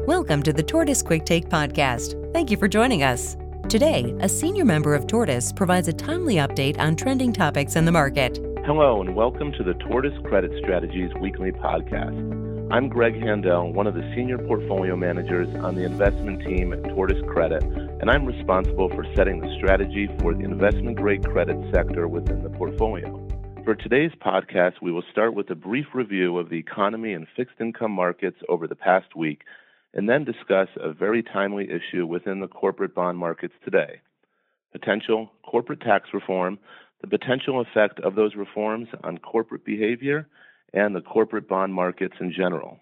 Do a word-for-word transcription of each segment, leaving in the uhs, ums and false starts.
Welcome to the Tortoise Quick Take podcast. Thank you for joining us. Today, a senior member of Tortoise provides a timely update on trending topics in the market. Hello, and welcome to the Tortoise Credit Strategies weekly podcast. I'm Greg Handel, one of the senior portfolio managers on the investment team at Tortoise Credit, and I'm responsible for setting the strategy for the investment-grade credit sector within the portfolio. For today's podcast, we will start with a brief review of the economy and fixed income markets over the past week, and then discuss a very timely issue within the corporate bond markets today: potential corporate tax reform, the potential effect of those reforms on corporate behavior, and the corporate bond markets in general.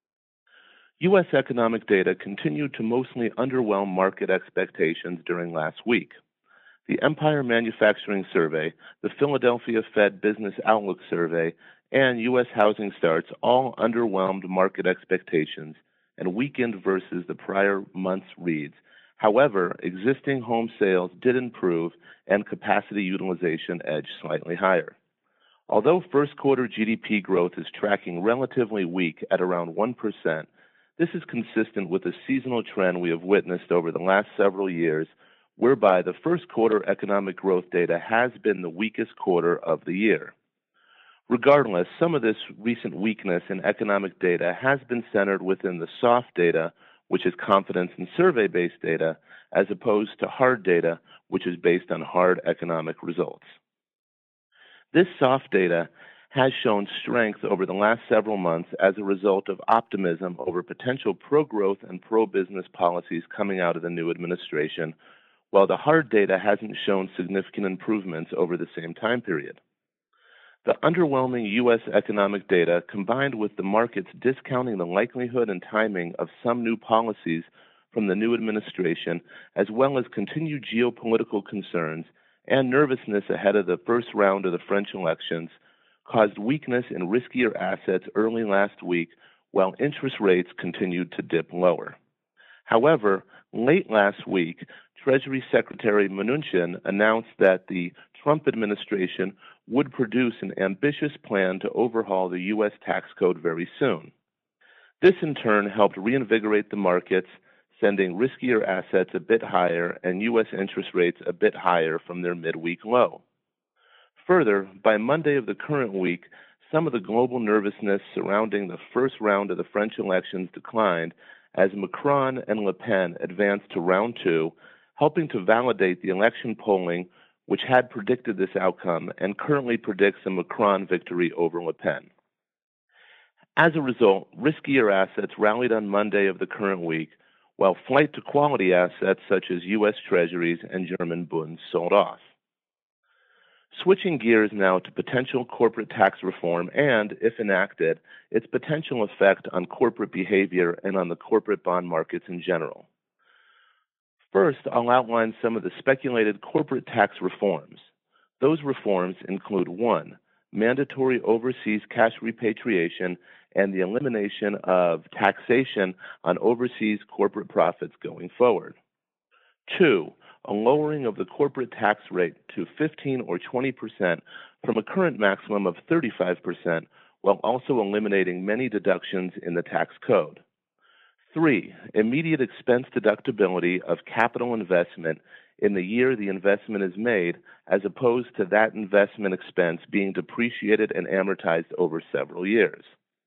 U S economic data continued to mostly underwhelm market expectations during last week. The Empire Manufacturing Survey, the Philadelphia Fed Business Outlook Survey, and U S housing starts all underwhelmed market expectations and weakened versus the prior month's reads. However, existing home sales did improve and capacity utilization edged slightly higher. Although first quarter G D P growth is tracking relatively weak at around one percent, this is consistent with the seasonal trend we have witnessed over the last several years, whereby the first quarter economic growth data has been the weakest quarter of the year. Regardless, some of this recent weakness in economic data has been centered within the soft data, which is confidence in survey-based data, as opposed to hard data, which is based on hard economic results. This soft data has shown strength over the last several months as a result of optimism over potential pro-growth and pro-business policies coming out of the new administration, while the hard data hasn't shown significant improvements over the same time period. The underwhelming U S economic data, combined with the markets discounting the likelihood and timing of some new policies from the new administration, as well as continued geopolitical concerns and nervousness ahead of the first round of the French elections, caused weakness in riskier assets early last week, while interest rates continued to dip lower. However, late last week, Treasury Secretary Mnuchin announced that the Trump administration would produce an ambitious plan to overhaul the U S tax code very soon. This in turn helped reinvigorate the markets, sending riskier assets a bit higher and U S interest rates a bit higher from their midweek low. Further, by Monday of the current week, some of the global nervousness surrounding the first round of the French elections declined as Macron and Le Pen advanced to round two, helping to validate the election polling, which had predicted this outcome and currently predicts a Macron victory over Le Pen. As a result, riskier assets rallied on Monday of the current week, while flight to quality assets such as U S Treasuries and German Bunds sold off. Switching gears now to potential corporate tax reform and, if enacted, its potential effect on corporate behavior and on the corporate bond markets in general. First, I'll outline some of the speculated corporate tax reforms. Those reforms include one, mandatory overseas cash repatriation and the elimination of taxation on overseas corporate profits going forward. Two, a lowering of the corporate tax rate to fifteen or twenty percent from a current maximum of thirty-five percent, while also eliminating many deductions in the tax code. Three, immediate expense deductibility of capital investment in the year the investment is made, as opposed to that investment expense being depreciated and amortized over several years.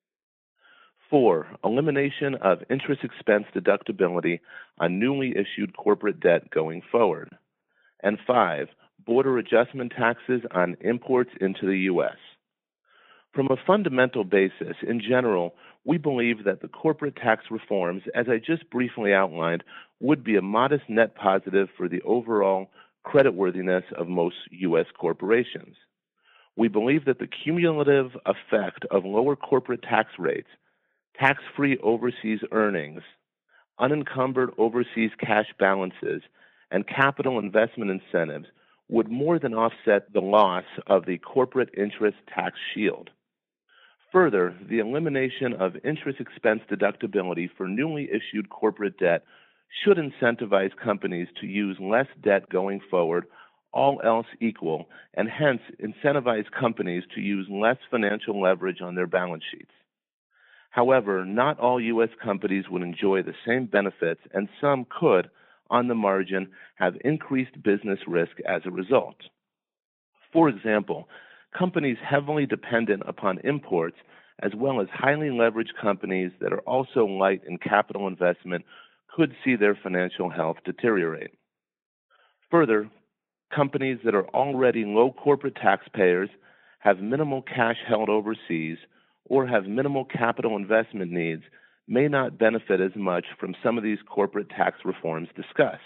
Four, elimination of interest expense deductibility on newly issued corporate debt going forward. And five, border adjustment taxes on imports into the U S. From a fundamental basis, in general, we believe that the corporate tax reforms, as I just briefly outlined, would be a modest net positive for the overall creditworthiness of most U S corporations. We believe that the cumulative effect of lower corporate tax rates, tax-free overseas earnings, unencumbered overseas cash balances, and capital investment incentives would more than offset the loss of the corporate interest tax shield. Further, the elimination of interest expense deductibility for newly issued corporate debt should incentivize companies to use less debt going forward, all else equal, and hence incentivize companies to use less financial leverage on their balance sheets. However, not all U S companies would enjoy the same benefits, and some could, on the margin, have increased business risk as a result. For example, companies heavily dependent upon imports, as well as highly leveraged companies that are also light in capital investment, could see their financial health deteriorate. Further, companies that are already low corporate taxpayers, have minimal cash held overseas, or have minimal capital investment needs may not benefit as much from some of these corporate tax reforms discussed.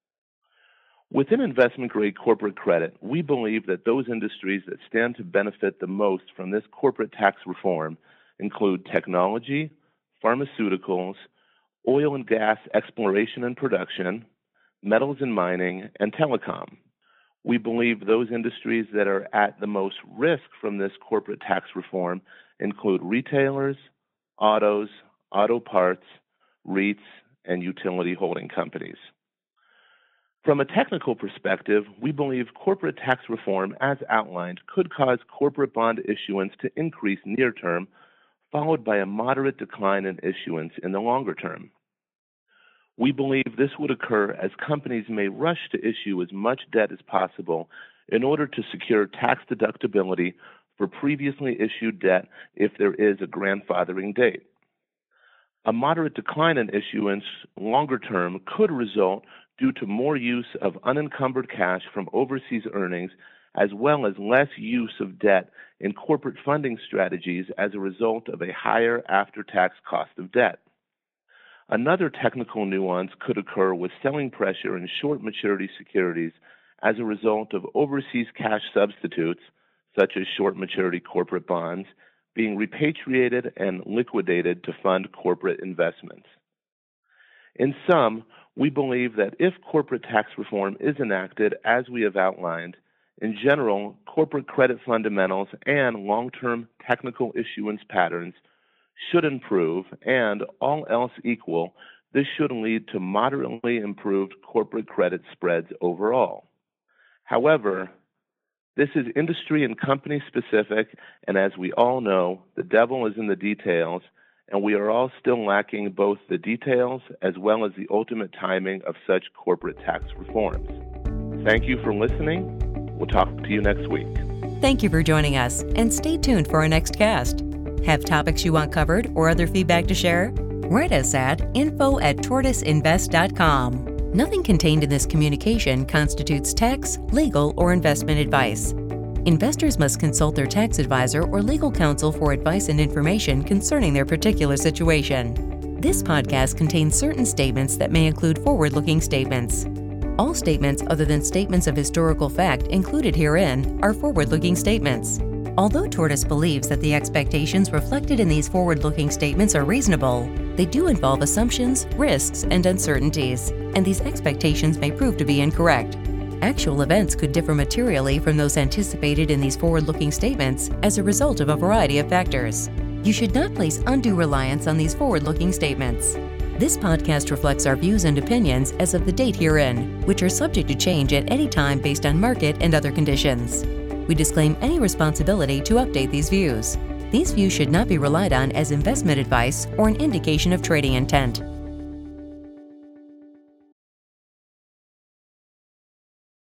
Within investment-grade corporate credit, we believe that those industries that stand to benefit the most from this corporate tax reform include technology, pharmaceuticals, oil and gas exploration and production, metals and mining, and telecom. We believe those industries that are at the most risk from this corporate tax reform include retailers, autos, auto parts, REITs, and utility holding companies. From a technical perspective, we believe corporate tax reform, as outlined, could cause corporate bond issuance to increase near term, followed by a moderate decline in issuance in the longer term. We believe this would occur as companies may rush to issue as much debt as possible in order to secure tax deductibility for previously issued debt if there is a grandfathering date. A moderate decline in issuance longer term could result due to more use of unencumbered cash from overseas earnings, as well as less use of debt in corporate funding strategies as a result of a higher after-tax cost of debt. Another technical nuance could occur with selling pressure in short maturity securities as a result of overseas cash substitutes, such as short maturity corporate bonds, being repatriated and liquidated to fund corporate investments. In sum, we believe that if corporate tax reform is enacted as we have outlined, in general, corporate credit fundamentals and long-term technical issuance patterns should improve, and all else equal, this should lead to moderately improved corporate credit spreads overall. However, this is industry and company specific, and as we all know, the devil is in the details, and we are all still lacking both the details as well as the ultimate timing of such corporate tax reforms. Thank you for listening. We'll talk to you next week. Thank you for joining us, and stay tuned for our next cast. Have topics you want covered or other feedback to share? Write us at info at tortoiseinvest dot com. Nothing contained in this communication constitutes tax, legal, or investment advice. Investors must consult their tax advisor or legal counsel for advice and information concerning their particular situation. This podcast contains certain statements that may include forward-looking statements. All statements other than statements of historical fact included herein are forward-looking statements. Although Tortoise believes that the expectations reflected in these forward-looking statements are reasonable, they do involve assumptions, risks, and uncertainties, and these expectations may prove to be incorrect. Actual events could differ materially from those anticipated in these forward-looking statements as a result of a variety of factors. You should not place undue reliance on these forward-looking statements. This podcast reflects our views and opinions as of the date herein, which are subject to change at any time based on market and other conditions. We disclaim any responsibility to update these views. These views should not be relied on as investment advice or an indication of trading intent.